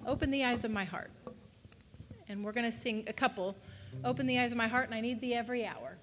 Open the Eyes of My Heart. And we're going to sing a couple, Open the Eyes of My Heart, and I Need Thee Every Hour.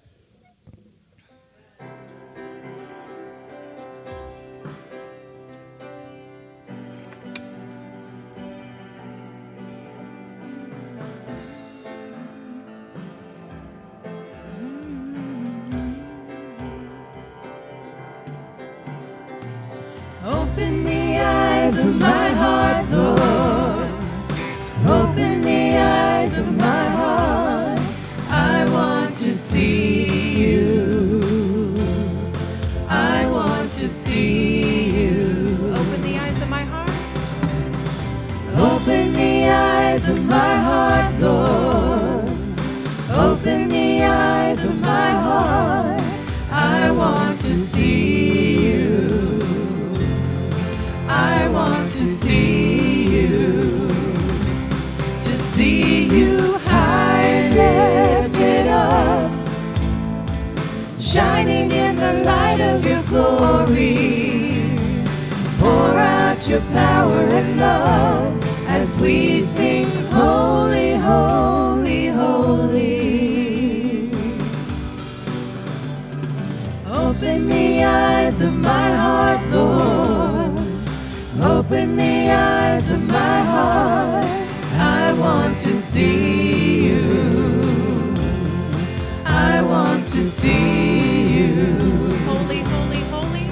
Open the eyes of my heart, Lord. Open the eyes of my heart. I want to see you. I want to see you. Open the eyes of my heart. Open the eyes of my heart, Lord. Open the eyes of my heart. I want to see you. I want to see you high and lifted up, shining in the light of your glory. Pour out your power and love as we sing, holy, holy, holy. Open the eyes of my heart, Lord. Open the eyes of my heart. I want to see you. I want to see you. Holy, holy, holy.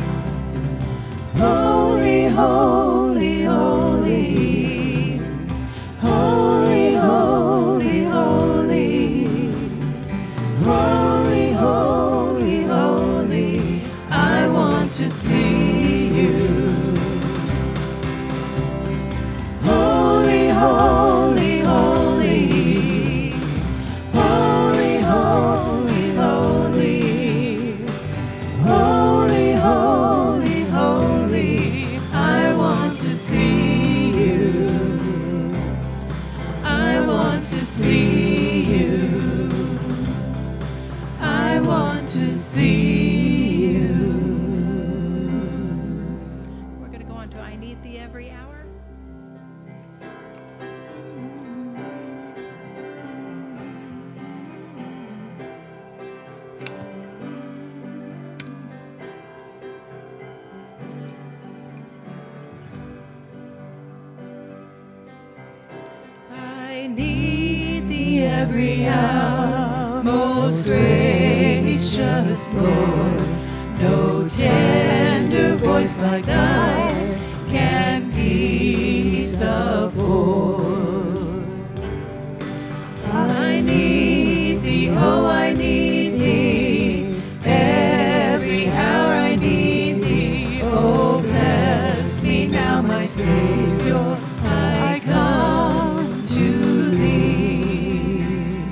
Holy, holy, holy. Holy, holy, holy. Holy, holy, holy. I want to see you. Holy, holy, holy. Holy, holy, holy. Holy, holy, holy. I want to see you. I want to see you. I want to see you. We're going to go on to I Need Thee Every Hour. I need thee every hour, most gracious Lord. No tender voice like thine can peace afford. I need thee, oh, I need thee. Every hour I need thee. Oh, bless me now, my Savior. I come to thee.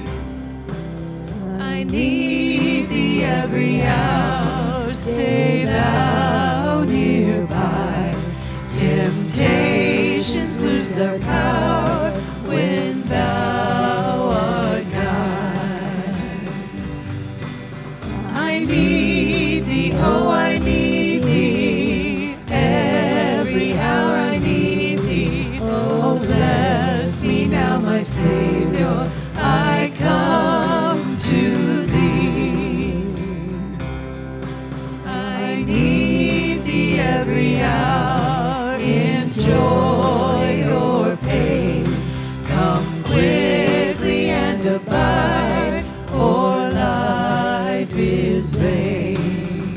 I need thee every hour. Stay thou nearby. Temptations lose their power when thou art nigh. I need thee, oh, I need thee. Every hour I need thee. Oh, bless me now, my Savior. I come to thee. I need thee every hour. Enjoy your pain. Come quickly and abide, or life is vain.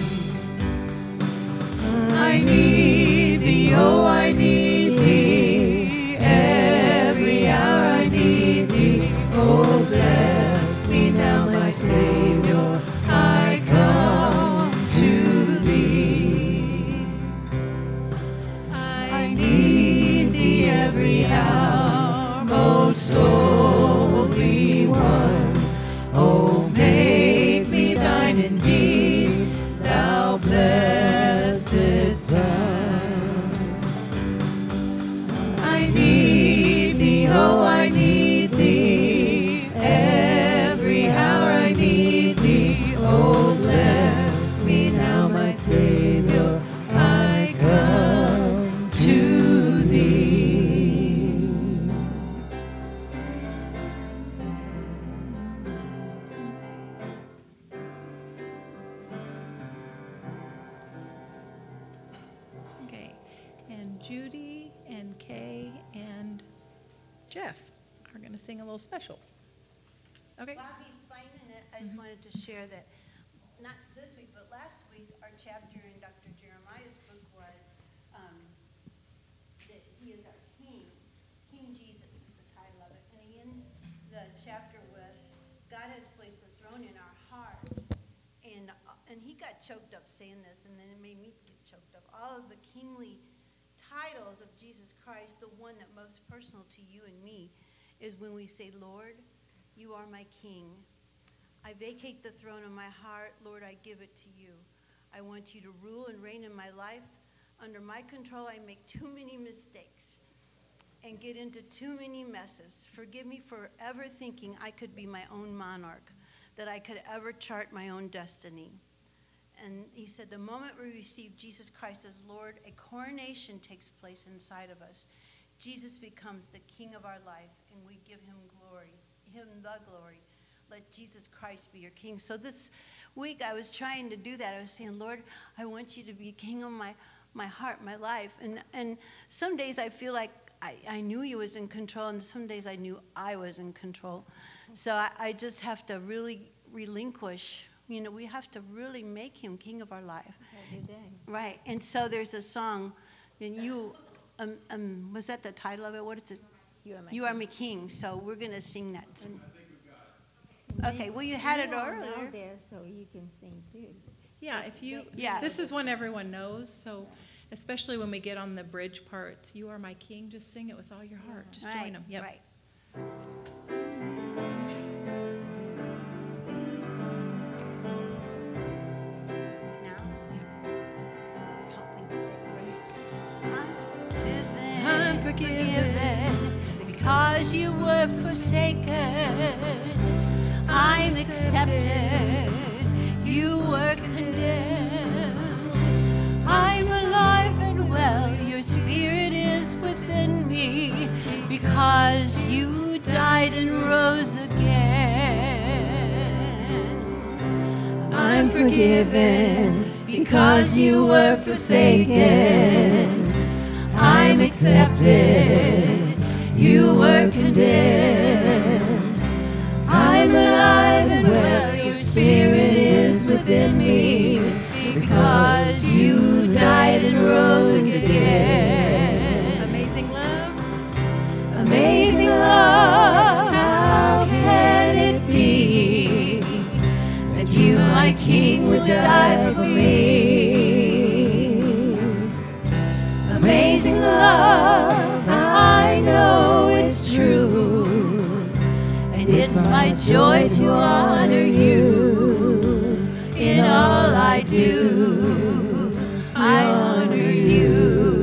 I need thee, oh, I need thee. Every hour I need thee. Oh, bless me now, my Savior. I come to thee. I need thee every hour, most holy one. Oh, make me thine indeed, thou blessed Son. I need thee, oh, I need thee. Every hour I need thee. Oh, bless me now, my Savior. I come to thee. Jeff are going to sing a little special. Okay. While he's finding it, I just wanted to share that, not this week, but last week, our chapter in Dr. Jeremiah's book was that he is our king. King Jesus is the title of it. And he ends the chapter with, God has placed a throne in our heart. And he got choked up saying this, and then it made me get choked up. All of the kingly titles of Jesus Christ, the one that most personal to you and me is when we say, Lord, you are my king. I vacate the throne of my heart. Lord, I give it to you. I want you to rule and reign in my life. Under my control, I make too many mistakes and get into too many messes. Forgive me for ever thinking I could be my own monarch, that I could ever chart my own destiny. And he said, the moment we receive Jesus Christ as Lord, a coronation takes place inside of us. Jesus becomes the king of our life, and we give him glory, him the glory. Let Jesus Christ be your king. So this week I was trying to do that. I was saying, Lord, I want you to be king of my heart, my life. And some days I feel like I knew he was in control, and some days I knew I was in control. So I just have to really relinquish. You know, we have to really make him king of our life. Every day. Right. And so there's a song, and you, was that the title of it? What is it? You Are My King. So we're going to sing that. I think we've got it. Okay, well, you had it You all know earlier. this, so you can sing too. Yeah, if you, Yeah. this is one everyone knows, so especially when we get on the bridge parts, you are my king, just sing it with all your heart. Just join them. Yep. Right. Now, help me. Ready? I'm forgiven because you were forsaken. I'm accepted. You were condemned. I'm alive and well. Your spirit is within me because you died and rose again. I'm forgiven because you were forsaken. I'm accepted. You were condemned. I'm alive and well. Your spirit is within me because you died and rose again. Amazing love. Amazing love, how can it be that you, my King, would die for me? Amazing love, I know it's true, and it's my joy to honor you in all I do. I honor you.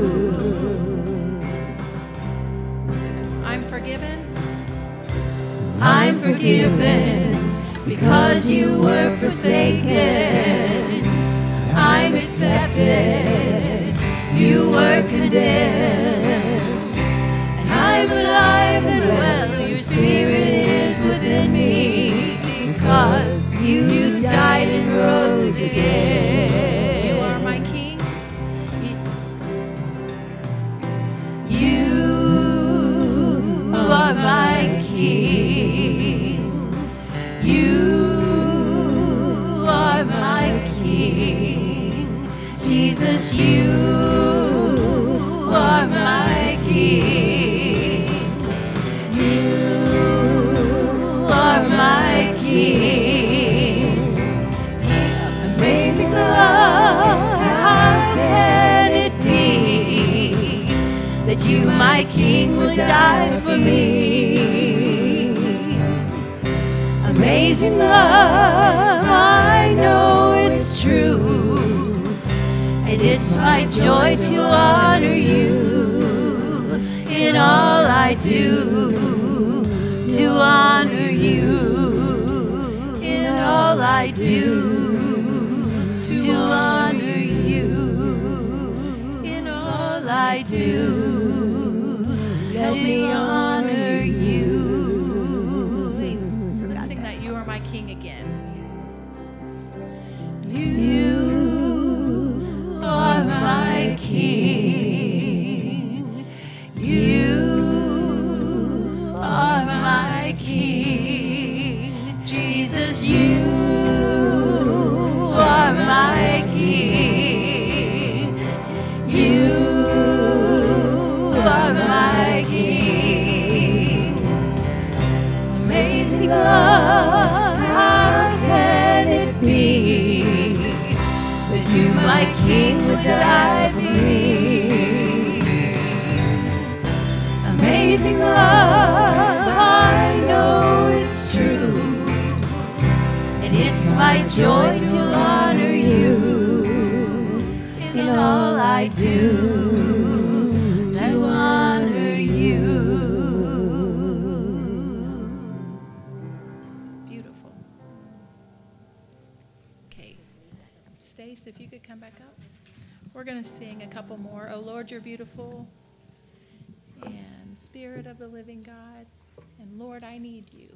I'm forgiven. I'm forgiven because you were forsaken. I'm accepted. You were condemned. And I'm alive and well. Your spirit is within me because you died and rose again. You are my king. You are my King. You are my King. Jesus, you are my King. You are my King. Amazing love, how can it be that you, my King, would die for me? Amazing love, I know it's true, and it's my joy to honor you in all I do, to honor you in all I do, to honor you in all I do, to honor you. Let's sing that You Are My King again. You are my King. You my King would die for me. Amazing love, I know it's true, and it's my joy to honor you in all I do, to honor you. Beautiful. Okay. Stace, if you could come back up. We're going to sing a couple more. Oh Lord, you're beautiful. And Spirit of the living God. And Lord, I need you.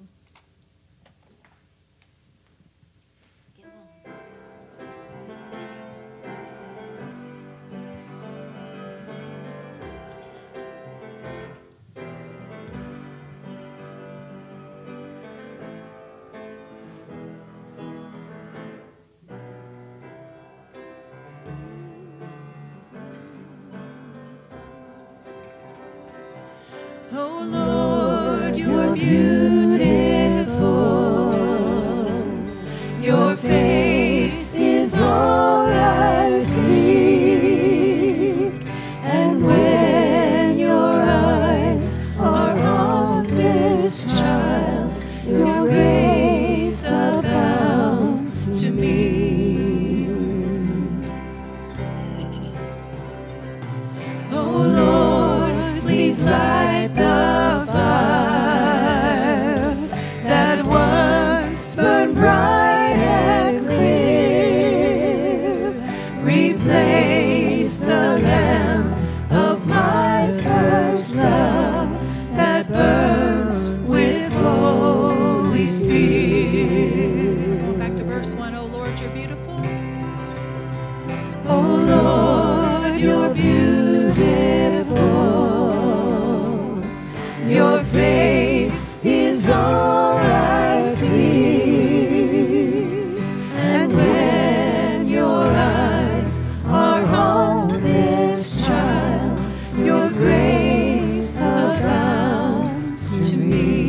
Oh Lord, you're beautiful. Your face is all I seek. And when your eyes are on this child, your grace abounds to me. Oh Lord, please light the fire that once burned bright and clear. Replace the lamp of my first love that burns with holy fear. Going back to verse 1. Oh Lord, you're beautiful. Oh Lord, you're beautiful. Your face is all I see. And when your eyes are on this child, your grace abounds to me.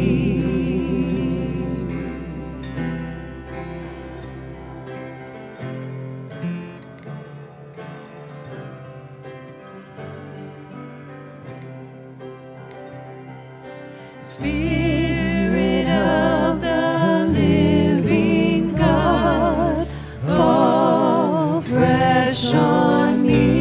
Spirit of the living God, fall fresh on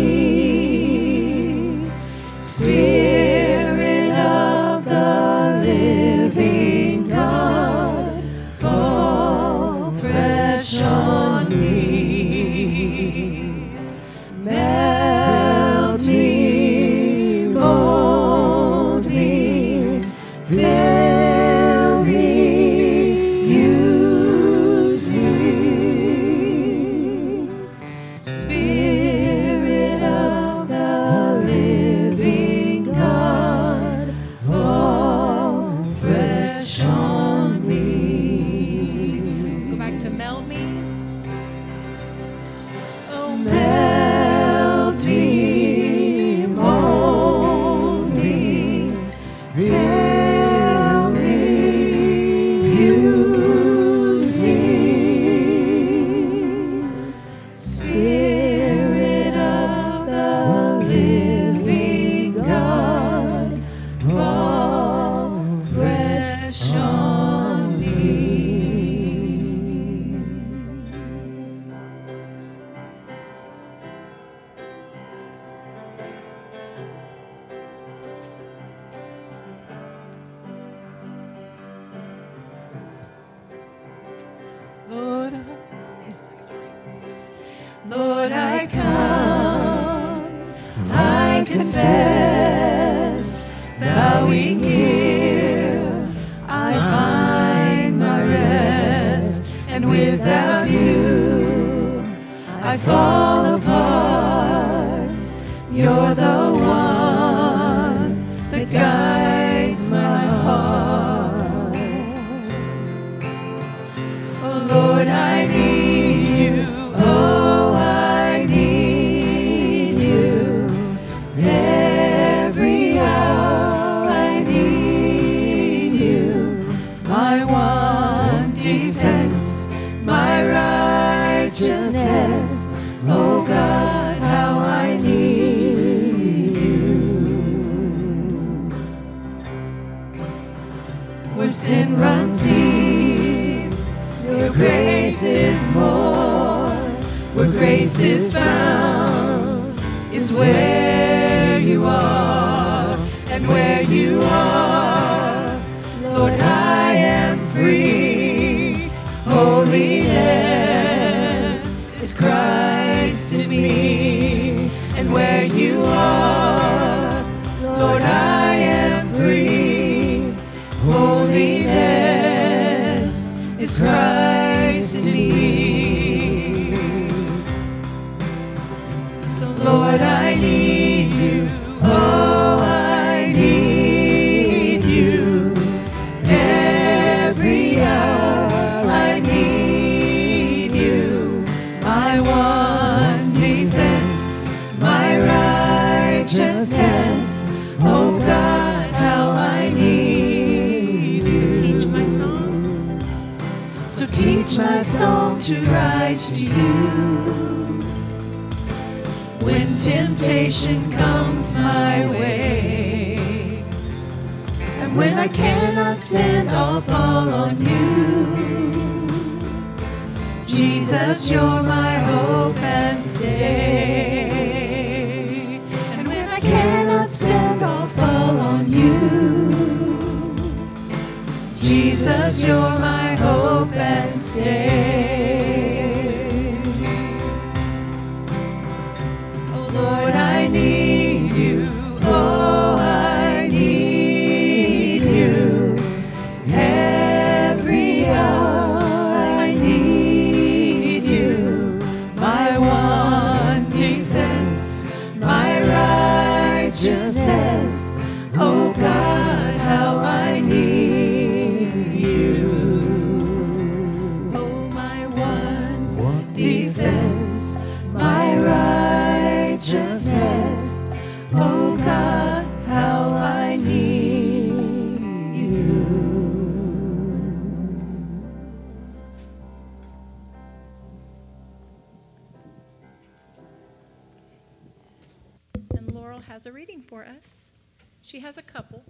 me. Spirit of the living God, fall fresh on me. Melt me, mold me, fill me, use me. Spirit of the living God, fall fresh on me. Go back to melt me. Oh, melt me, mold me, fill me, use me. Spirit of the living God, fall fresh on me. Lord, I come, I confess, bowing here, I find my rest, and without you, I fall apart. You're the one that guides my heart. Oh Lord, I need you. Oh, I need you. Every hour I need you. My one defense, my righteousness. Oh God. where sin runs deep. Your grace is more. Where grace is found is where you are, and where you are, Lord, I am free. Holiness is Christ in me, and where you are, Lord, I am free. Holiness is Christ in me. So Lord, I need you. Oh, I need you. Every hour I need you. My one defense, my righteousness. Oh God, how I need you. So teach my song. So teach my song to rise to you. When temptation comes my way, and when I cannot stand, I'll fall on you. Jesus, you're my hope and stay. And when I cannot stand, I'll fall on you. Jesus, you're my hope and stay. Lord, I need you. Oh, I need you. Every hour I need you. My one defense, my righteousness. Oh God, how I need you. Oh, my one defense, my righteousness. Oh God, how I need you. And Laurel has a reading for us. She has a couple.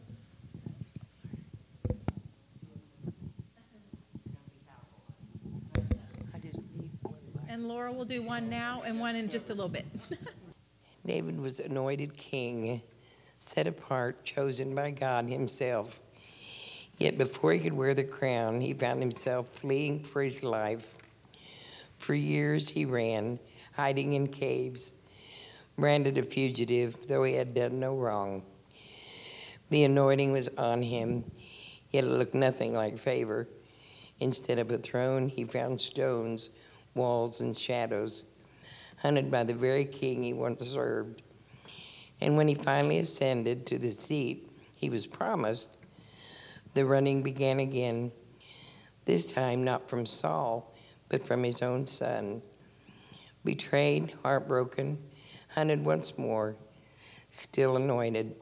And Laurel will do one now and one in just a little bit. David was anointed king, set apart, chosen by God himself. Yet before he could wear the crown, he found himself fleeing for his life. For years he ran, hiding in caves, branded a fugitive, though he had done no wrong. The anointing was on him, yet it looked nothing like favor. Instead of a throne, he found stones, walls, and shadows, hunted by the very king he once served. And when he finally ascended to the seat he was promised, the running began again, this time not from Saul, but from his own son. Betrayed, heartbroken, hunted once more, still anointed,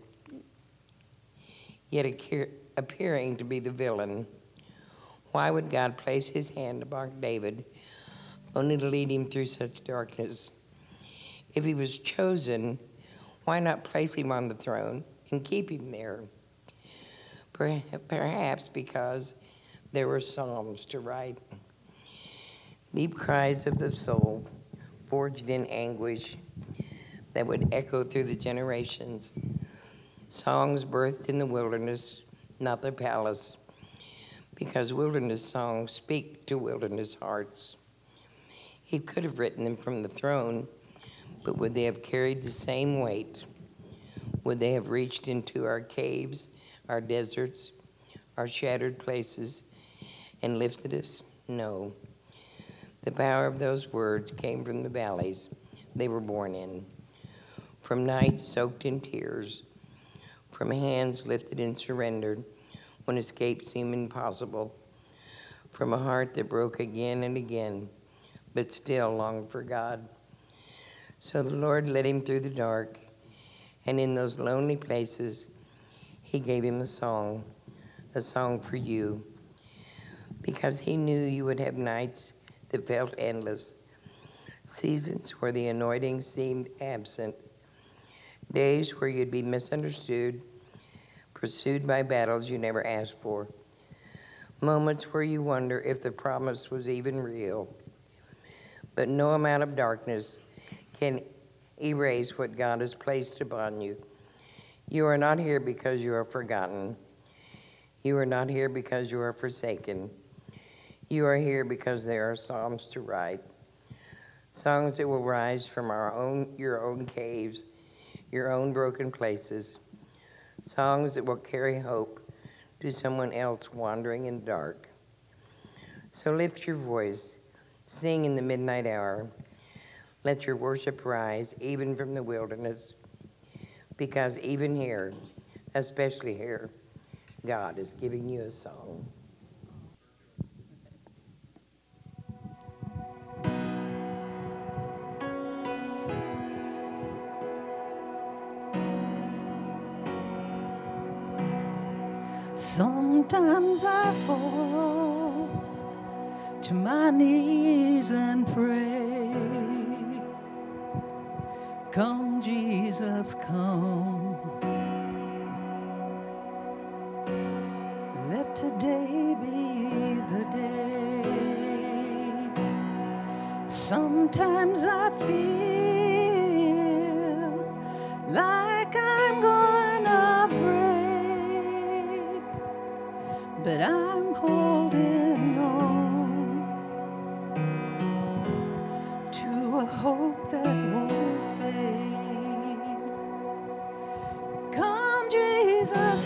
yet appearing to be the villain. Why would God place his hand upon David, only to lead him through such darkness? If he was chosen, why not place him on the throne and keep him there? Perhaps because there were psalms to write. Deep cries of the soul, forged in anguish, that would echo through the generations. Songs birthed in the wilderness, not the palace, because wilderness songs speak to wilderness hearts. He could have written them from the throne, but would they have carried the same weight? Would they have reached into our caves, our deserts, our shattered places, and lifted us? No. The power of those words came from the valleys they were born in, from nights soaked in tears, from hands lifted and surrendered when escape seemed impossible, from a heart that broke again and again, but still longed for God. So the Lord led him through the dark, and in those lonely places, he gave him a song for you, because he knew you would have nights that felt endless, seasons where the anointing seemed absent, days where you'd be misunderstood, pursued by battles you never asked for, moments where you wonder if the promise was even real. But no amount of darkness can erase what God has placed upon you. You are not here because you are forgotten. You are not here because you are forsaken. You are here because there are psalms to write, songs that will rise from your own caves, your own broken places, songs that will carry hope to someone else wandering in dark. So lift your voice, sing in the midnight hour. Let your worship rise even from the wilderness, because even here, especially here, God is giving you a song. Sometimes I fall to my knees and pray, come Jesus, come. Let today be the day. Sometimes I feel like I'm gonna break, but I'm holding on to a hope that won't fade. Come, Jesus,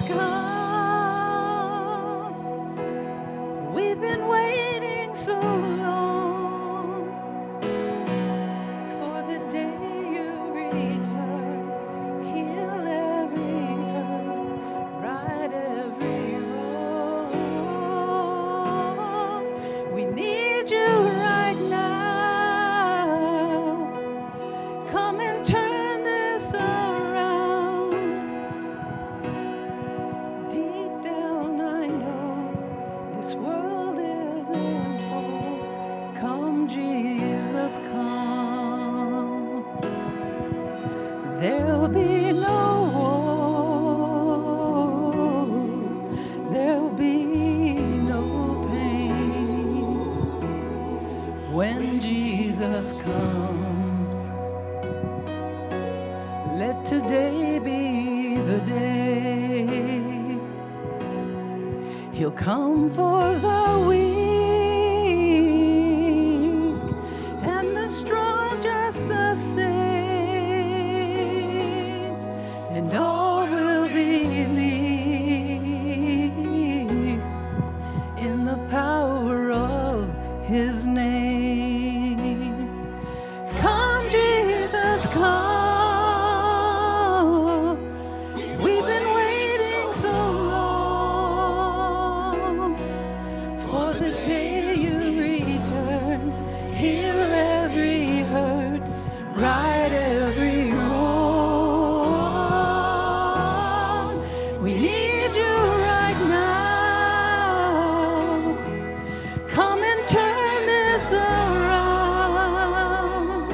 come. We've been waiting so long for the day you return. Heal every hurt, right every wrong. We need you right now. Come and turn this around. Deep down I know this world isn't home. Come, Jesus, come. There'll be no wars, there'll be no pain when Jesus comes. Let today be the day. He'll come for the weak and the strong just the same, and all will believe in the power of His name. Come, Jesus, come. We've been waiting so long for the day you return. Heal every hurt, right every wrong. We need you right now. Come and turn this around.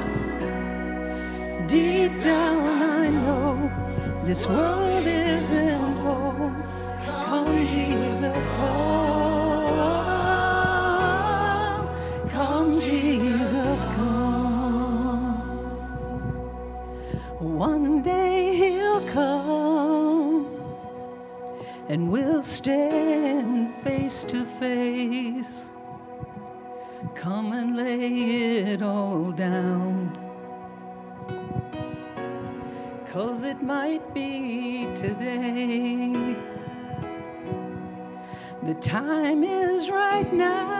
Deep down I know this world isn't home. Come, Jesus, come. Come, Jesus, come. One day He'll come and we'll stand face to face. Come and lay it all down, 'cause it might be today. The time is right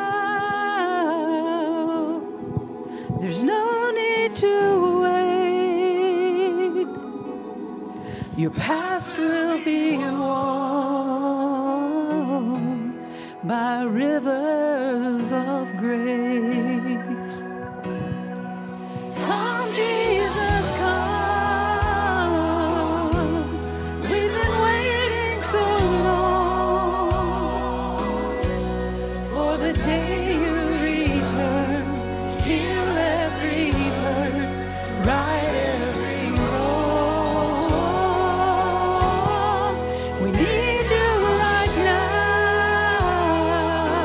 now. There's no need to wait. Your past will be warmed by rivers of grace. Come, Jesus, come. We've been waiting so long for the day you return. Heal every hurt, right every wrong. We need you right now.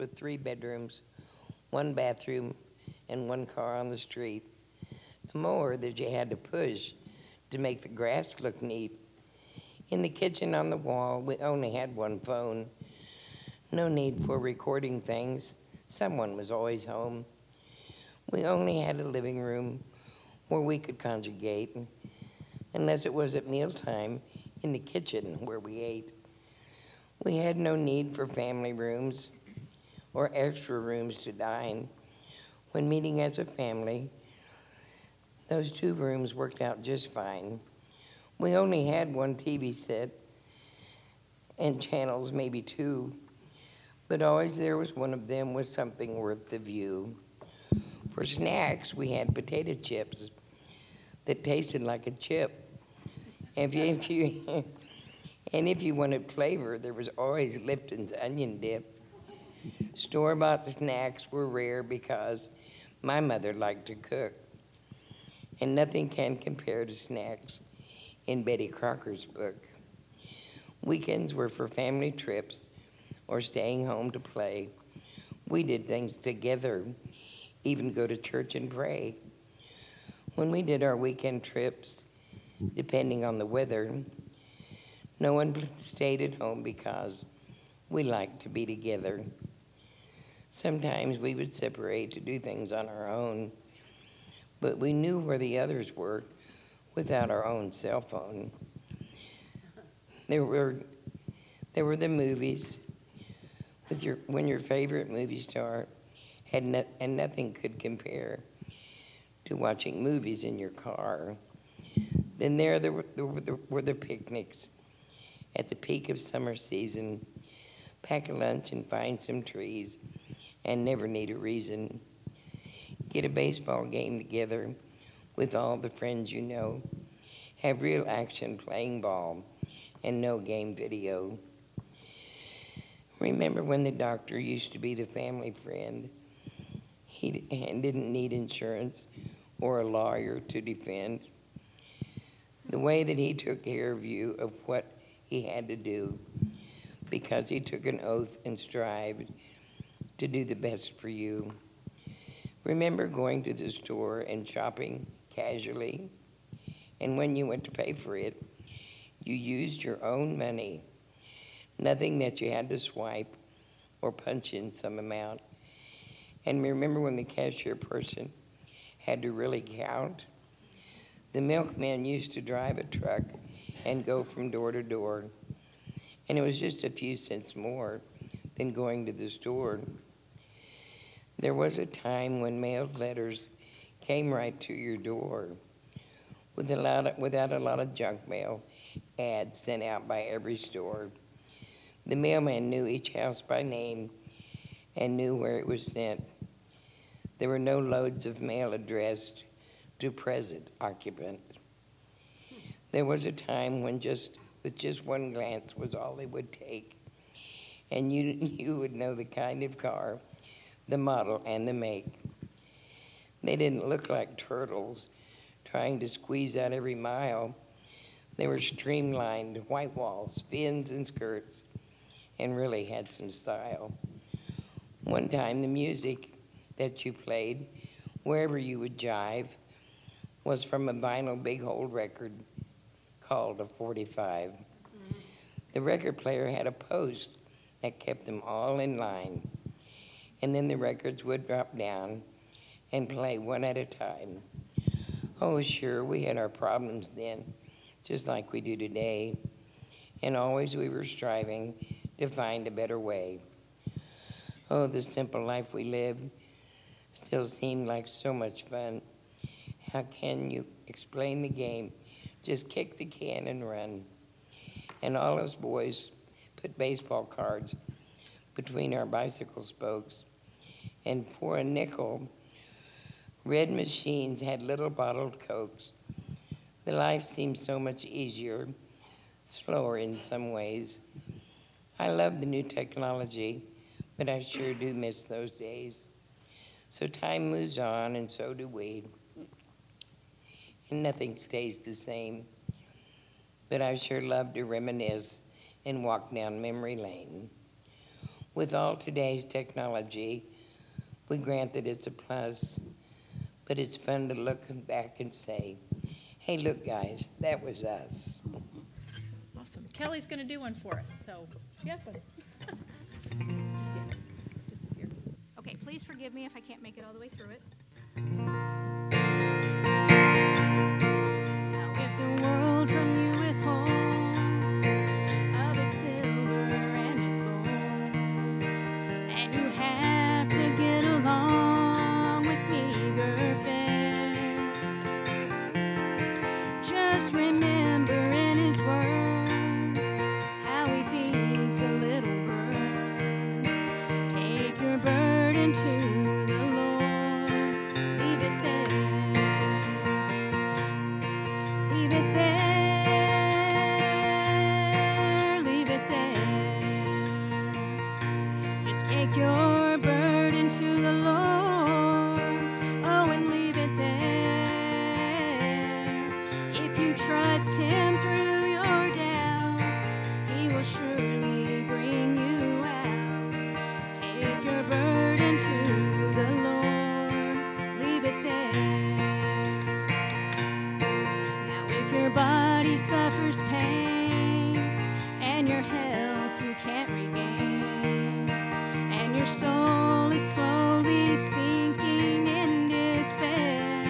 with 3 bedrooms, 1 bathroom, and 1 car on the street. A mower that you had to push to make the grass look neat. In the kitchen on the wall, we only had 1 phone. No need for recording things. Someone was always home. We only had a living room where we could congregate, unless it was at mealtime in the kitchen where we ate. We had no need for family rooms or extra rooms to dine. When meeting as a family, those 2 rooms worked out just fine. We only had 1 TV set and channels, maybe 2, but always there was one of them with something worth the view. For snacks, we had potato chips that tasted like a chip. And if you wanted flavor, there was always Lipton's onion dip. Store-bought snacks were rare because my mother liked to cook. And nothing can compare to snacks in Betty Crocker's book. Weekends were for family trips or staying home to play. We did things together, even go to church and pray. When we did our weekend trips, depending on the weather, no one stayed at home because we liked to be together. Sometimes we would separate to do things on our own, but we knew where the others were without our own cell phone. There were the movies when your favorite movie star and nothing could compare to watching movies in your car. Then there were the picnics at the peak of summer season. Pack a lunch and find some trees and never need a reason. Get a baseball game together with all the friends you know. Have real action playing ball and no game video. Remember when the doctor used to be the family friend? He didn't need insurance or a lawyer to defend. The way that he took care of you of what he had to do, because he took an oath and strived to do the best for you. Remember going to the store and shopping casually, and when you went to pay for it, you used your own money, nothing that you had to swipe or punch in some amount. And remember when the cashier person had to really count? The milkman used to drive a truck and go from door to door, and it was just a few cents more than going to the store. There was a time when mailed letters came right to your door without a lot of junk mail ads sent out by every store. The mailman knew each house by name and knew where it was sent. There were no loads of mail addressed to present occupant. There was a time when with just one glance was all they would take, and you would know the kind of car, the model, and the make. They didn't look like turtles trying to squeeze out every mile. They were streamlined, white walls, fins, and skirts, and really had some style. One time, the music that you played, wherever you would jive, was from a vinyl big hole record called a 45. The record player had a post that kept them all in line, and then the records would drop down and play one at a time. Oh, sure, we had our problems then, just like we do today, and always we were striving to find a better way. Oh, the simple life we lived still seemed like so much fun. How can you explain the game? Just kick the can and run. And all us boys put baseball cards between our bicycle spokes. And for a nickel, red machines had little bottled Cokes. The life seemed so much easier, slower in some ways. I love the new technology, but I sure do miss those days. So time moves on, and so do we. And nothing stays the same. But I sure love to reminisce and walk down memory lane. With all today's technology, we grant that it's a plus, but it's fun to look back and say, hey, look, guys, that was us. Awesome. Kelly's going to do one for us, so she has one. Just here. Okay, please forgive me if I can't make it all the way through it. Now if the world from you withholds of its silver and its gold, and you have to get along with meager fare, just remember in his word how he feeds the little bird. Take your burden to the Lord, leave it there. Leave it there, leave it there. Just take your burden to the Lord, oh, and leave it there. If you trust him through your doubt, he will surely bring you out. Take your burden to the Lord, leave it there. Now if your body suffers pain and your health you can't regain, and your soul is slowly sinking in despair,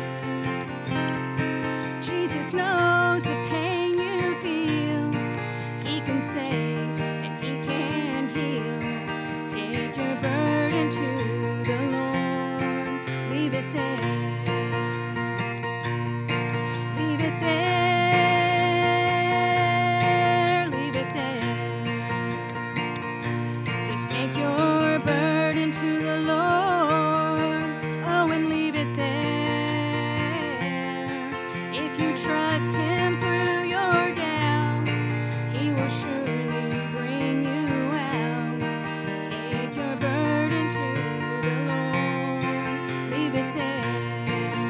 Jesus knows the pain you feel. He can save and he can heal. Take your burden to the Lord, leave it there. Leave it there, leave it there. Just take your burden to the Lord, oh, and leave it there. If you trust him through your doubt, he will surely bring you out. Take your burden to the Lord, leave it there.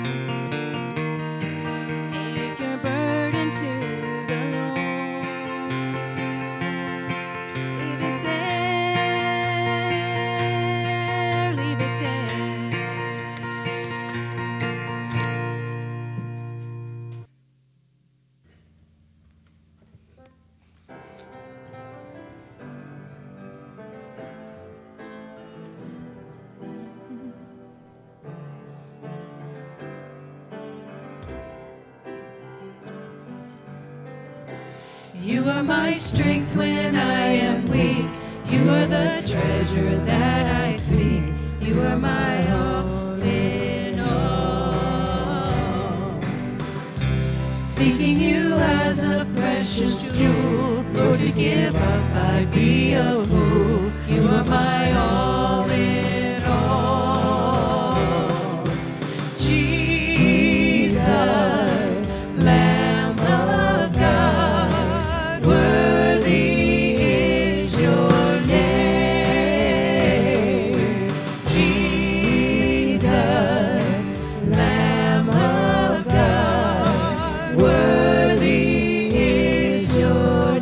Just take your burden to the Lord, leave it there, leave it there. You are my strength when I am weak. You are the treasure that I seek. You are my all in all. Seeking you as a precious jewel, Lord, to give up I'd be a fool. You are my all in all. Jesus, Lamb of God, worthy is your name. Jesus, Lamb of God, worthy is your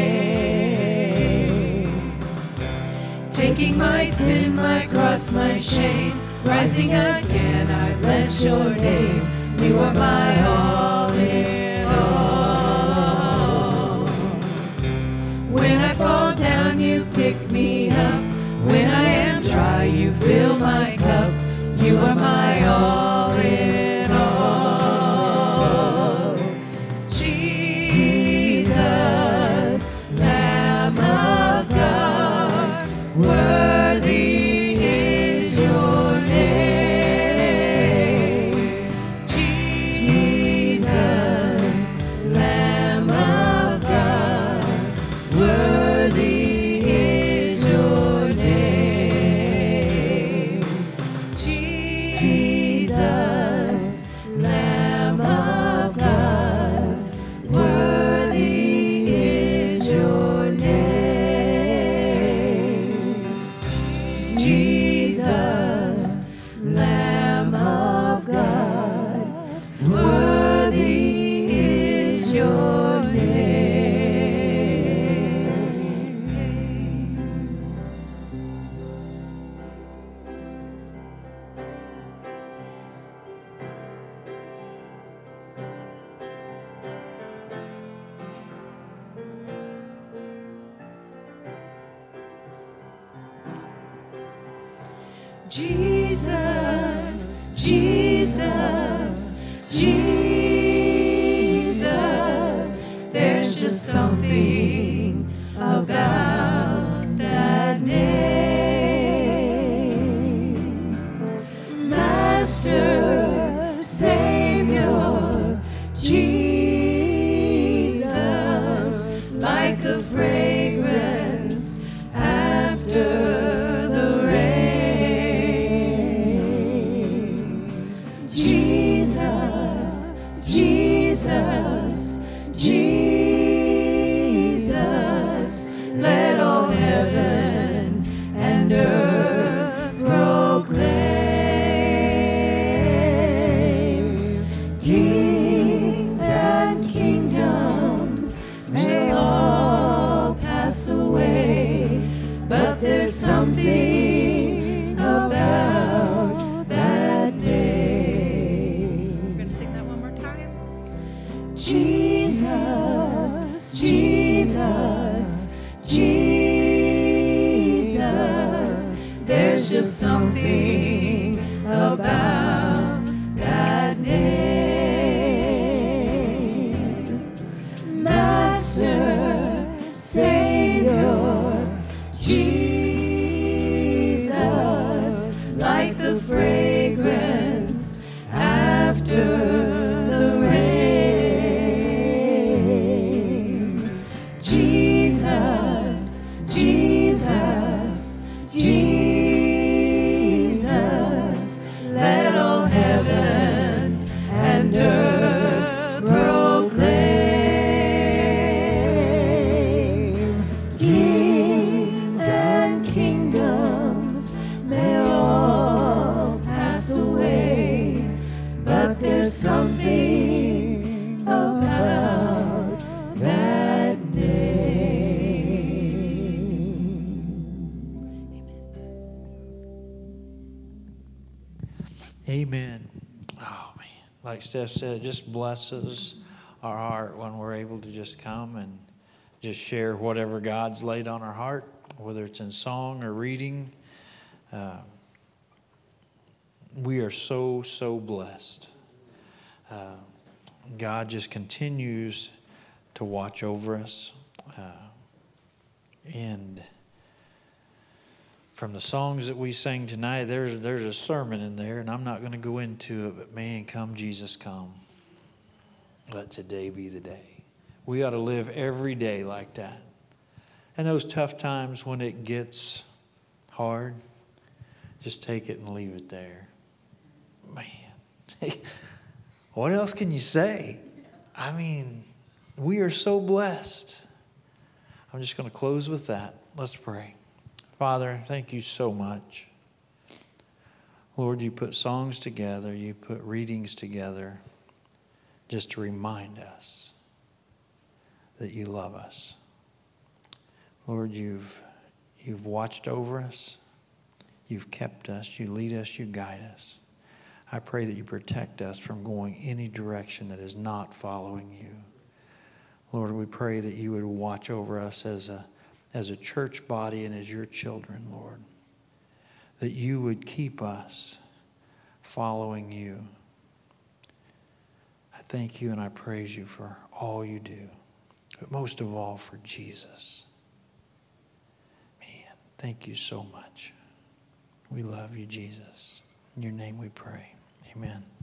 name. Taking my sin, my cross, my shame, rising again, I bless your name. You are my all in all. When I fall down, you pick me up. When I am dry, you fill my cup. You are my all in all. Jesus, Lamb of God, worthy is your name. Jesus, Lamb of God, worthy is your name. Jesus. Jesus, Jesus, Jesus. There's just something about that name. Master, Savior, Jesus, like a fragrance after the rain. Jesus, Jesus, Jesus, let all heaven and earth proclaim. Kings and kingdoms may all pass away, but there's something about that name. We're going to sing that one more time. Jesus, Jesus, Jesus. There's just something about that name. Master, Savior, Jesus, like the fragrance after the rain. Jesus, Jesus, Jesus, let all heaven and earth proclaim. Kings and kingdoms may all pass away, but there's something about that name. Amen. Oh, man. Like Steph said, it just blesses our heart when we're able to just come and just share whatever God's laid on our heart, whether it's in song or reading. We are so, so blessed. God just continues to watch over us. And from the songs that we sang tonight, there's a sermon in there, and I'm not going to go into it, but man, come Jesus come. Let today be the day. We ought to live every day like that. And those tough times when it gets hard, just take it and leave it there. Man, what else can you say? I mean, we are so blessed. I'm just going to close with that. Let's pray. Father, thank you so much. Lord, you put songs together, you put readings together just to remind us that you love us. Lord, you've watched over us, you've kept us, you lead us, you guide us. I pray that you protect us from going any direction that is not following you. Lord, we pray that you would watch over us as a church body and as your children, Lord. That you would keep us following you. I thank you and I praise you for all you do. But most of all for Jesus. Man, thank you so much. We love you, Jesus. In your name we pray. Amen.